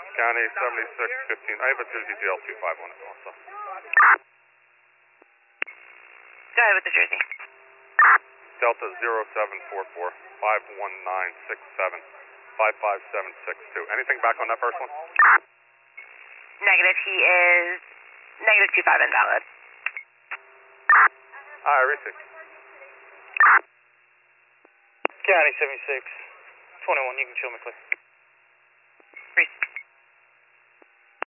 County 7615. I have a Jersey DL 251 also. Go ahead with the Jersey. Delta 0744 51967 55762. Anything back on that first one? Negative. He is -25 invalid. Alright, receive. County 7621, you can show me, please.